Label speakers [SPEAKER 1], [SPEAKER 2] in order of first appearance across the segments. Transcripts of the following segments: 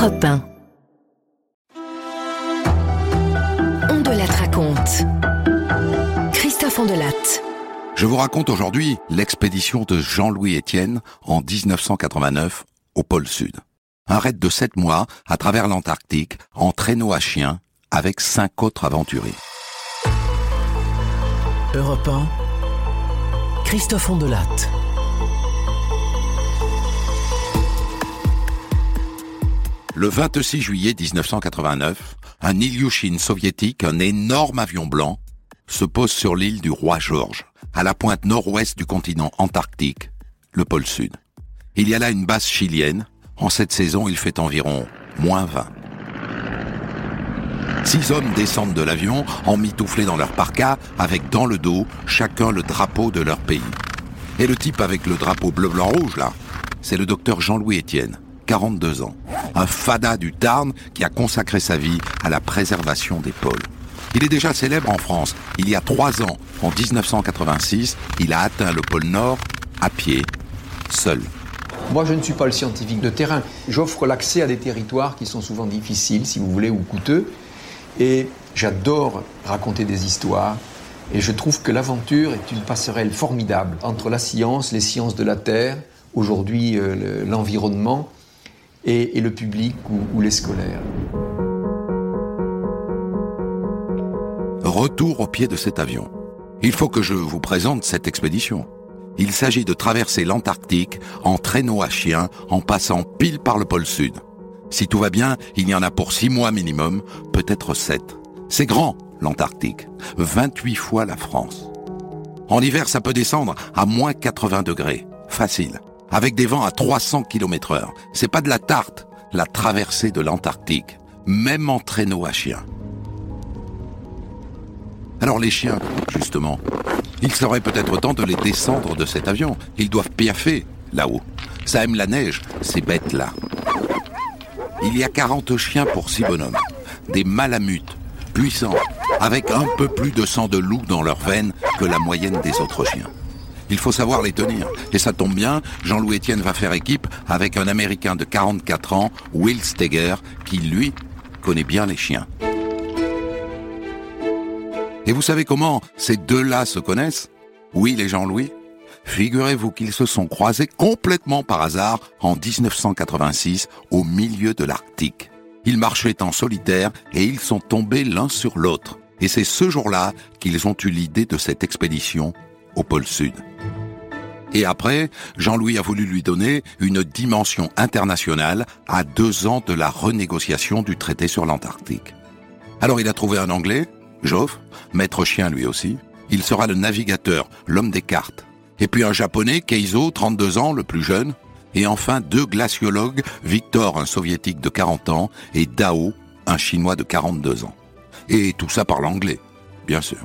[SPEAKER 1] Europe 1. On de Latte raconte. Christophe Ondelatte.
[SPEAKER 2] Je vous raconte aujourd'hui l'expédition de Jean-Louis Etienne en 1989 au pôle Sud. Un raid de 7 mois à travers l'Antarctique en traîneau à chien avec 5 autres aventuriers.
[SPEAKER 3] Europe 1, Christophe Ondelatte.
[SPEAKER 2] Le 26 juillet 1989, un Ilyushin soviétique, un énorme avion blanc, se pose sur l'île du Roi George, à la pointe nord-ouest du continent antarctique, le pôle Sud. Il y a là une base chilienne. En cette saison, il fait environ -20. 6 hommes descendent de l'avion, emmitouflés dans leur parka, avec dans le dos, chacun le drapeau de leur pays. Et le type avec le drapeau bleu-blanc-rouge, là, c'est le docteur Jean-Louis Etienne, 42 ans. Un fada du Tarn qui a consacré sa vie à la préservation des pôles. Il est déjà célèbre en France. Il y a 3 ans, en 1986, il a atteint le pôle Nord, à pied, seul.
[SPEAKER 4] Moi, je ne suis pas le scientifique de terrain. J'offre l'accès à des territoires qui sont souvent difficiles, si vous voulez, ou coûteux. Et j'adore raconter des histoires. Et je trouve que l'aventure est une passerelle formidable entre la science, les sciences de la Terre, aujourd'hui l'environnement, et le public ou les scolaires.
[SPEAKER 2] Retour au pied de cet avion. Il faut que je vous présente cette expédition. Il s'agit de traverser l'Antarctique en traîneau à chien en passant pile par le pôle Sud. Si tout va bien, il y en a pour 6 mois minimum, peut-être 7. C'est grand, l'Antarctique. 28 fois la France. En hiver, ça peut descendre à -80 degrés. Facile. Avec des vents à 300 km/h. C'est pas de la tarte, la traversée de l'Antarctique. Même en traîneau à chien. Alors les chiens, justement, il serait peut-être temps de les descendre de cet avion. Ils doivent piaffer, là-haut. Ça aime la neige, ces bêtes-là. Il y a 40 chiens pour 6 bonhommes. Des malamutes, puissants, avec un peu plus de sang de loup dans leurs veines que la moyenne des autres chiens. Il faut savoir les tenir. Et ça tombe bien, Jean-Louis Etienne va faire équipe avec un Américain de 44 ans, Will Steger, qui, lui, connaît bien les chiens. Et vous savez comment ces deux-là se connaissent, Will et Jean-Louis? Figurez-vous qu'ils se sont croisés complètement par hasard en 1986 au milieu de l'Arctique. Ils marchaient en solitaire et ils sont tombés l'un sur l'autre. Et c'est ce jour-là qu'ils ont eu l'idée de cette expédition au pôle Sud. Et après, Jean-Louis a voulu lui donner une dimension internationale à 2 ans de la renégociation du traité sur l'Antarctique. Alors il a trouvé un Anglais, Joff, maître chien lui aussi. Il sera le navigateur, l'homme des cartes. Et puis un Japonais, Keizo, 32 ans, le plus jeune. Et enfin 2 glaciologues, Victor, un soviétique de 40 ans, et Dao, un chinois de 42 ans. Et tout ça parle anglais, bien sûr.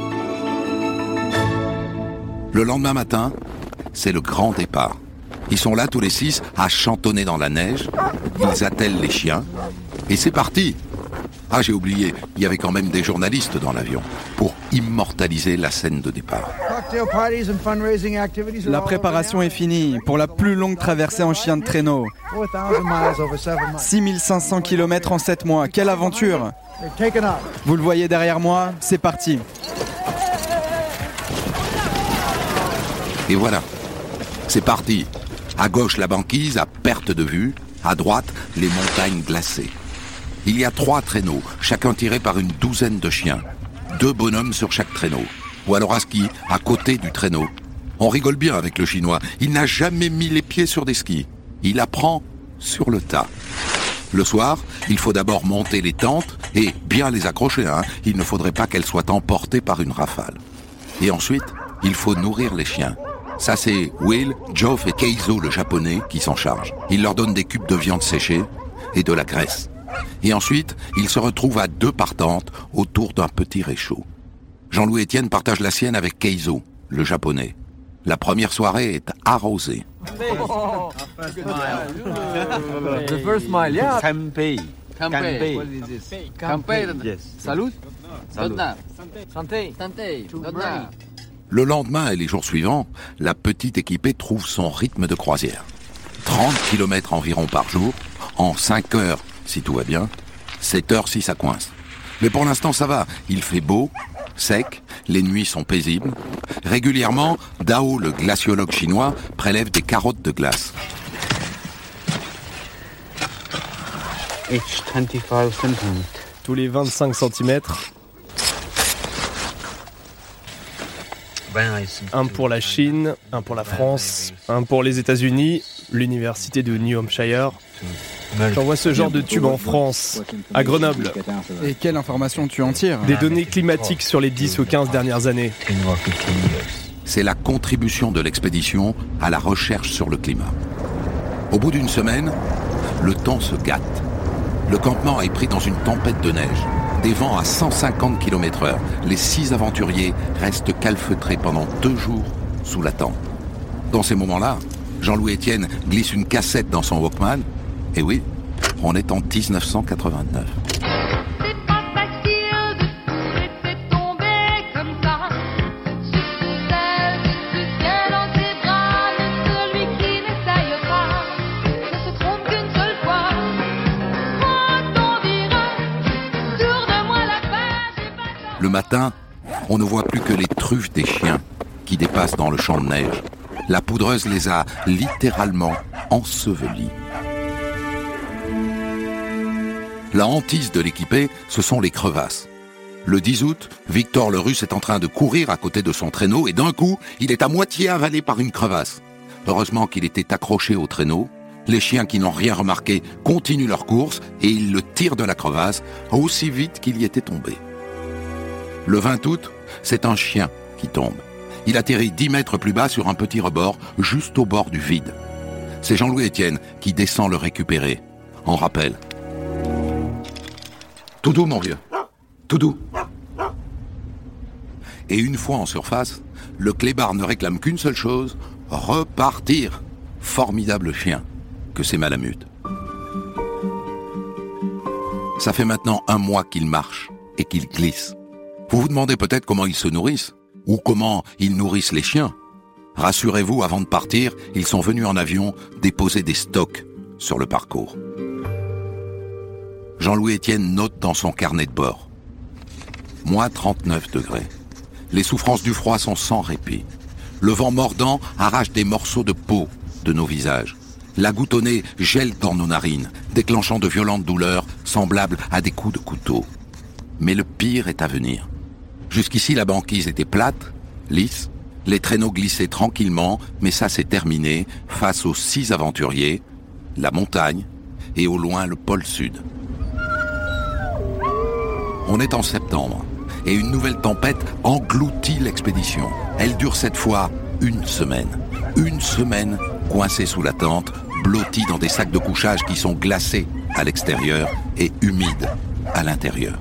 [SPEAKER 2] Le lendemain matin, c'est le grand départ. Ils sont là tous les 6 à chantonner dans la neige. Ils attellent les chiens. Et c'est parti. Ah, j'ai oublié, il y avait quand même des journalistes dans l'avion pour immortaliser la scène de départ.
[SPEAKER 5] La préparation est finie pour la plus longue traversée en chien de traîneau. 6500 km en 7 mois, quelle aventure! Vous le voyez derrière moi, c'est parti.
[SPEAKER 2] Et voilà, c'est parti. À gauche, la banquise à perte de vue. À droite, les montagnes glacées. Il y a 3 traîneaux, chacun tiré par une douzaine de chiens. 2 bonhommes sur chaque traîneau. Ou alors à ski, à côté du traîneau. On rigole bien avec le Chinois. Il n'a jamais mis les pieds sur des skis. Il apprend sur le tas. Le soir, il faut d'abord monter les tentes et bien les accrocher. Il ne faudrait pas qu'elles soient emportées par une rafale. Et ensuite, il faut nourrir les chiens. Ça, c'est Will, Joff et Keizo, le japonais, qui s'en chargent. Il leur donne des cubes de viande séchée et de la graisse. Et ensuite, ils se retrouvent à 2 partantes autour d'un petit réchaud. Jean-Louis Etienne partage la sienne avec Keizo, le japonais. La première soirée est arrosée.
[SPEAKER 6] The first mile, yeah. Kanpei. Kanpei. What is this? Kanpei. Yes. Salut. Donna. Santé. Santé. Donna.
[SPEAKER 2] Le lendemain et les jours suivants, la petite équipée trouve son rythme de croisière. 30 km environ par jour, en 5 heures si tout va bien, 7 heures si ça coince. Mais pour l'instant ça va, il fait beau, sec, les nuits sont paisibles. Régulièrement, Dao, le glaciologue chinois, prélève des carottes de glace.
[SPEAKER 7] Each 25 cm.
[SPEAKER 8] Tous les 25 cm. Un pour la Chine, un pour la France, un pour les États-Unis, l'université de New Hampshire. J'envoie ce genre de tube en France, à Grenoble.
[SPEAKER 5] Et quelle information tu en tires?
[SPEAKER 8] Des données climatiques sur les 10 ou 15 dernières années.
[SPEAKER 2] C'est la contribution de l'expédition à la recherche sur le climat. Au bout d'une semaine, le temps se gâte. Le campement est pris dans une tempête de neige. Des vents à 150 km/h. Les 6 aventuriers restent calfeutrés pendant 2 jours sous la tente. Dans ces moments-là, Jean-Louis Etienne glisse une cassette dans son Walkman. Et oui, on est en 1989. Le matin, on ne voit plus que les truffes des chiens qui dépassent dans le champ de neige. La poudreuse les a littéralement ensevelis. La hantise de l'équipé, ce sont les crevasses. Le 10 août, Victor le Russe est en train de courir à côté de son traîneau et d'un coup, il est à moitié avalé par une crevasse. Heureusement qu'il était accroché au traîneau. Les chiens qui n'ont rien remarqué continuent leur course et ils le tirent de la crevasse aussi vite qu'il y était tombé. Le 20 août, c'est un chien qui tombe. Il atterrit 10 mètres plus bas sur un petit rebord, juste au bord du vide. C'est Jean-Louis Etienne qui descend le récupérer. En rappel. Tout doux, mon vieux. Tout doux. Et une fois en surface, le clébard ne réclame qu'une seule chose, repartir. Formidable chien que c'est Malamute. Ça fait maintenant 1 mois qu'il marche et qu'il glisse. Vous vous demandez peut-être comment ils se nourrissent, ou comment ils nourrissent les chiens. Rassurez-vous, avant de partir, ils sont venus en avion déposer des stocks sur le parcours. Jean-Louis Etienne note dans son carnet de bord. Moins 39 degrés. Les souffrances du froid sont sans répit. Le vent mordant arrache des morceaux de peau de nos visages. La goutte au nez gèle dans nos narines, déclenchant de violentes douleurs semblables à des coups de couteau. Mais le pire est à venir. Jusqu'ici, la banquise était plate, lisse, les traîneaux glissaient tranquillement, mais ça c'est terminé face aux 6 aventuriers, la montagne et au loin le pôle sud. On est en septembre et une nouvelle tempête engloutit l'expédition. Elle dure cette fois 1 semaine. 1 semaine coincée sous la tente, blottie dans des sacs de couchage qui sont glacés à l'extérieur et humides à l'intérieur.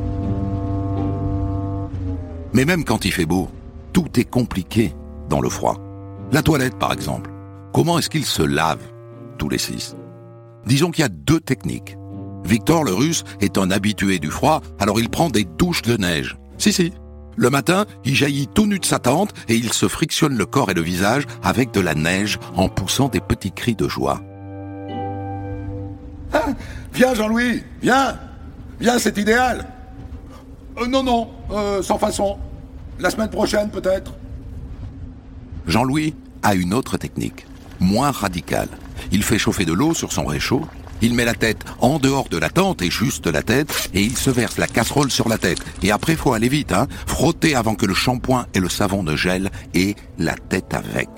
[SPEAKER 2] Mais même quand il fait beau, tout est compliqué dans le froid. La toilette, par exemple. Comment est-ce qu'ils se lavent, tous les 6? Disons qu'il y a 2 techniques. Victor le Russe est un habitué du froid, alors il prend des douches de neige. Si. Le matin, il jaillit tout nu de sa tente et il se frictionne le corps et le visage avec de la neige en poussant des petits cris de joie.
[SPEAKER 9] Ah, viens Jean-Louis, viens, c'est idéal. Non, sans façon. La semaine prochaine peut-être.
[SPEAKER 2] Jean-Louis a une autre technique, moins radicale. Il fait chauffer de l'eau sur son réchaud, il met la tête en dehors de la tente et juste la tête, et il se verse la casserole sur la tête. Et après, faut aller vite, frotter avant que le shampoing et le savon ne gèlent, et la tête avec.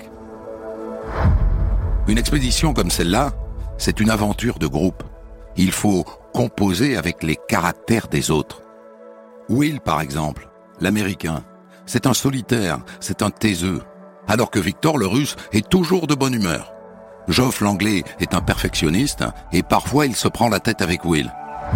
[SPEAKER 2] Une expédition comme celle-là, c'est une aventure de groupe. Il faut composer avec les caractères des autres. Will, par exemple, l'Américain, c'est un solitaire, c'est un taiseux, alors que Victor le Russe est toujours de bonne humeur. Geoff l'Anglais est un perfectionniste et parfois il se prend la tête avec Will.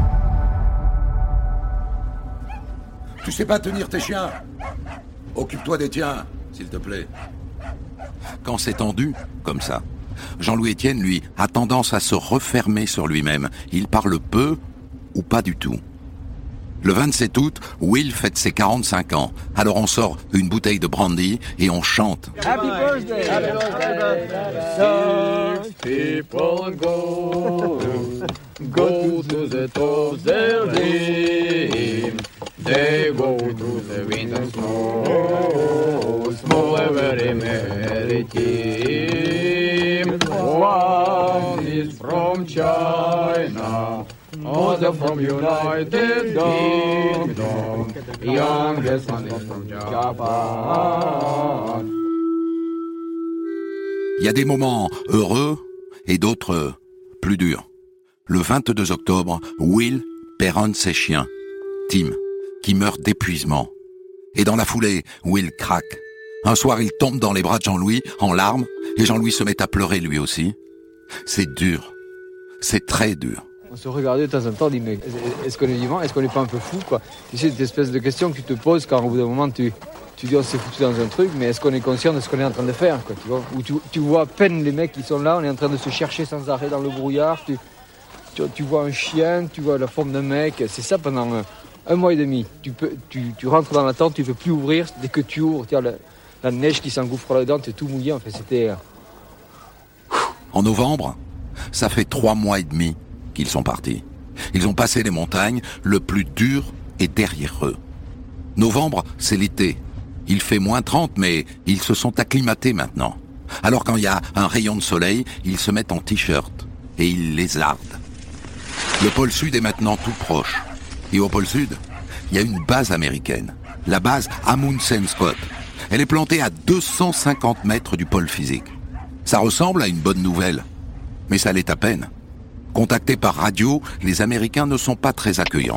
[SPEAKER 9] Tu sais pas tenir tes chiens. Occupe-toi des tiens, s'il te plaît.
[SPEAKER 2] Quand c'est tendu, comme ça, Jean-Louis Etienne, lui, a tendance à se refermer sur lui-même. Il parle peu ou pas du tout. Le 27 août, Will fête ses 45 ans. Alors on sort une bouteille de brandy et on chante.
[SPEAKER 6] Happy birthday! Happy birthday! People go to the top their dream. They go to the wind and snow, small every merry team. One is from China, other from United Kingdom, youngest one is from Japan.
[SPEAKER 2] Il y a des moments heureux et d'autres plus durs. Le 22 octobre, Will perd un de ses chiens, Tim, qui meurt d'épuisement. Et dans la foulée, Will craque. Un soir, il tombe dans les bras de Jean-Louis, en larmes, et Jean-Louis se met à pleurer lui aussi. C'est dur. C'est très dur.
[SPEAKER 6] On se regardait de temps en temps, on dit mais est-ce qu'on est vivant, est-ce qu'on n'est pas un peu fou quoi? Tu sais, cette espèce de question que tu te poses quand au bout d'un moment tu dis on s'est foutu dans un truc, mais est-ce qu'on est conscient de ce qu'on est en train de faire quoi, tu vois? Ou tu vois à peine les mecs qui sont là, on est en train de se chercher sans arrêt dans le brouillard, tu vois un chien, tu vois la forme d'un mec, c'est ça pendant un mois et demi. Tu rentres dans la tente, tu ne peux plus ouvrir, dès que tu ouvres, tu as la neige qui s'engouffre là-dedans, tu es tout mouillé, enfin c'était...
[SPEAKER 2] En novembre, ça fait 3 mois et demi qu'ils sont partis. Ils ont passé les montagnes, le plus dur est derrière eux. Novembre, c'est l'été. Il fait moins 30, mais ils se sont acclimatés maintenant. Alors quand il y a un rayon de soleil, ils se mettent en t-shirt et ils lézardent. Le pôle Sud est maintenant tout proche. Et au pôle Sud, il y a une base américaine, la base Amundsen Scott. Elle est plantée à 250 mètres du pôle physique. Ça ressemble à une bonne nouvelle, mais ça l'est à peine. Contactés par radio, les Américains ne sont pas très accueillants.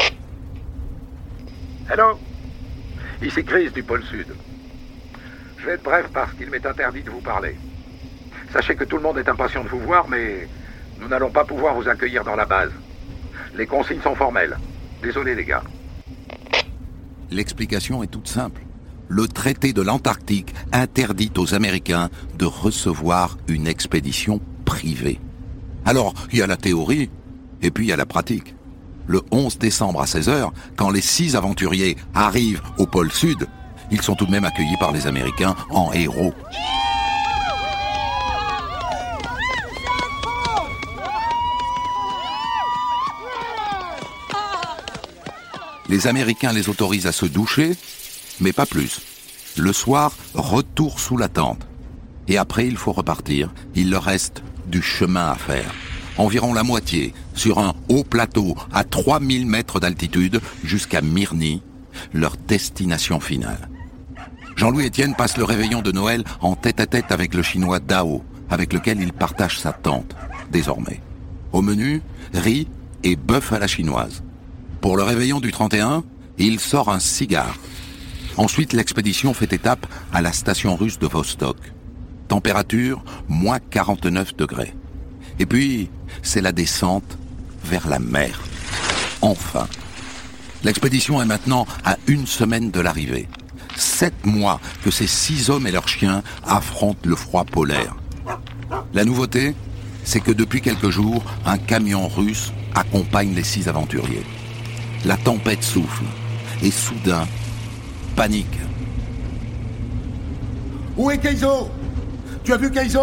[SPEAKER 9] Hello, ici Chris du pôle Sud. Je vais être bref parce qu'il m'est interdit de vous parler. Sachez que tout le monde est impatient de vous voir, mais nous n'allons pas pouvoir vous accueillir dans la base. Les consignes sont formelles. Désolé les gars.
[SPEAKER 2] L'explication est toute simple. Le traité de l'Antarctique interdit aux Américains de recevoir une expédition privée. Alors, il y a la théorie, et puis il y a la pratique. Le 11 décembre à 16h, quand les 6 aventuriers arrivent au pôle Sud, ils sont tout de même accueillis par les Américains en héros. Les Américains les autorisent à se doucher, mais pas plus. Le soir, retour sous la tente. Et après, il faut repartir. Il leur reste du chemin à faire. Environ la moitié, sur un haut plateau à 3000 mètres d'altitude, jusqu'à Mirny, leur destination finale. Jean-Louis Etienne passe le réveillon de Noël en tête-à-tête avec le Chinois Dao, avec lequel il partage sa tente, désormais. Au menu, riz et bœuf à la chinoise. Pour le réveillon du 31, il sort un cigare. Ensuite, l'expédition fait étape à la station russe de Vostok. Température, moins 49 degrés. Et puis, c'est la descente vers la mer. Enfin. L'expédition est maintenant à 1 semaine de l'arrivée. 7 mois que ces 6 hommes et leurs chiens affrontent le froid polaire. La nouveauté, c'est que depuis quelques jours, un camion russe accompagne les 6 aventuriers. La tempête souffle. Et soudain, panique.
[SPEAKER 9] Où est Keizo? Tu as vu Keizo?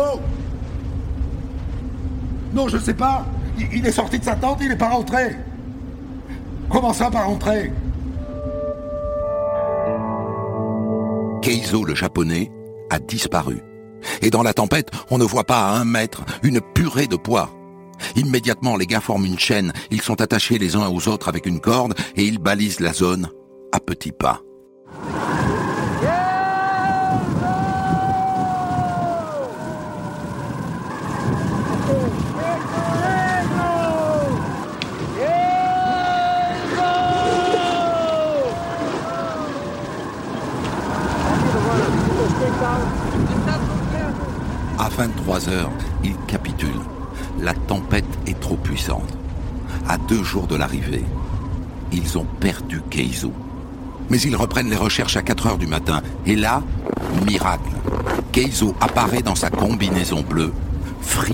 [SPEAKER 9] Non, je sais pas. Il est sorti de sa tente, il n'est pas rentré. Comment ça, pas rentré?
[SPEAKER 2] Keizo, le japonais, a disparu. Et dans la tempête, on ne voit pas à 1 mètre une purée de pois. Immédiatement, les gars forment une chaîne. Ils sont attachés les uns aux autres avec une corde et ils balisent la zone à petits pas. À 23h, ils capitulent. La tempête est trop puissante. À 2 jours de l'arrivée, ils ont perdu Keizo. Mais ils reprennent les recherches à 4h du matin. Et là, miracle. Keizo apparaît dans sa combinaison bleue,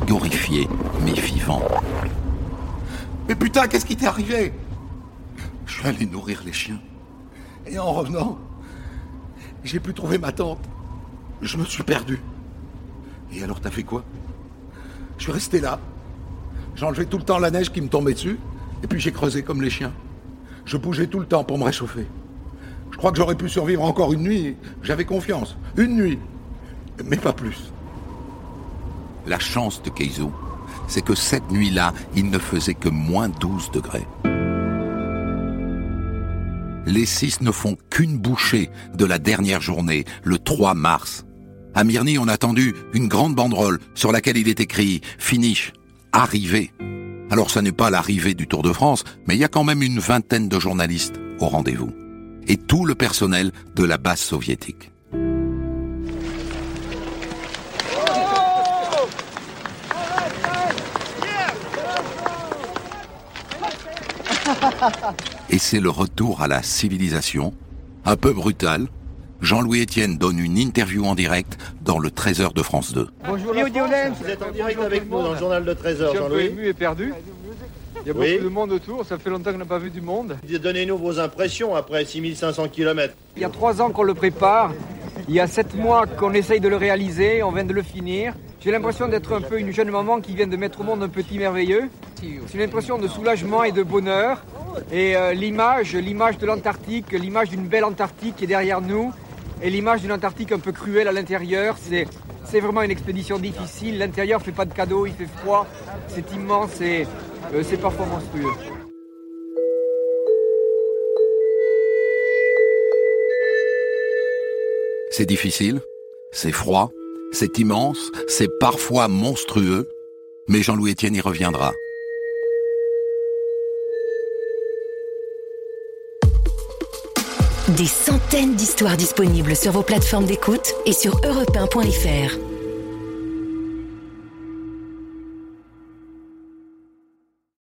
[SPEAKER 2] frigorifié mais vivant.
[SPEAKER 9] Mais putain, qu'est-ce qui t'est arrivé?
[SPEAKER 2] suis allé nourrir les chiens.
[SPEAKER 9] Et en revenant, j'ai pu trouver ma tente.
[SPEAKER 2] Je me suis perdu.
[SPEAKER 9] Et alors t'as fait quoi? Je suis resté là. J'enlevais tout le temps la neige qui me tombait dessus, et puis j'ai creusé comme les chiens. Je bougeais tout le temps pour me réchauffer. Je crois que j'aurais pu survivre encore une nuit. J'avais confiance. Une nuit. Mais pas plus.
[SPEAKER 2] La chance de Keizo, c'est que cette nuit-là, il ne faisait que moins 12 degrés. Les 6 ne font qu'une bouchée de la dernière journée, le 3 mars. À Mirny, on a tendu une grande banderole sur laquelle il est écrit « Finish, arrivée ». Alors ça n'est pas l'arrivée du Tour de France, mais il y a quand même une vingtaine de journalistes au rendez-vous. Et tout le personnel de la base soviétique. Et c'est le retour à la civilisation, un peu brutal. Jean-Louis Etienne donne une interview en direct dans le 13h de France 2.
[SPEAKER 6] Bonjour,
[SPEAKER 7] vous êtes en direct avec nous dans le journal de 13h,
[SPEAKER 6] Jean-Louis. Je suis un peu ému et perdu. Il y a beaucoup de monde autour, ça fait longtemps qu'on n'a pas vu du monde.
[SPEAKER 7] Donnez-nous vos impressions après 6500 km.
[SPEAKER 6] Il y a 3 ans qu'on le prépare, il y a 7 mois qu'on essaye de le réaliser, on vient de le finir. J'ai l'impression d'être un peu une jeune maman qui vient de mettre au monde un petit merveilleux. C'est une impression de soulagement et de bonheur. Et l'image de l'Antarctique, l'image d'une belle Antarctique qui est derrière nous, et l'image d'une Antarctique un peu cruelle à l'intérieur, c'est vraiment une expédition difficile. L'intérieur ne fait pas de cadeau, il fait froid, c'est immense et c'est parfois monstrueux.
[SPEAKER 2] C'est difficile, c'est froid, c'est immense, c'est parfois monstrueux, mais Jean-Louis Etienne y reviendra.
[SPEAKER 1] Des centaines d'histoires disponibles sur vos plateformes d'écoute et sur europe1.fr.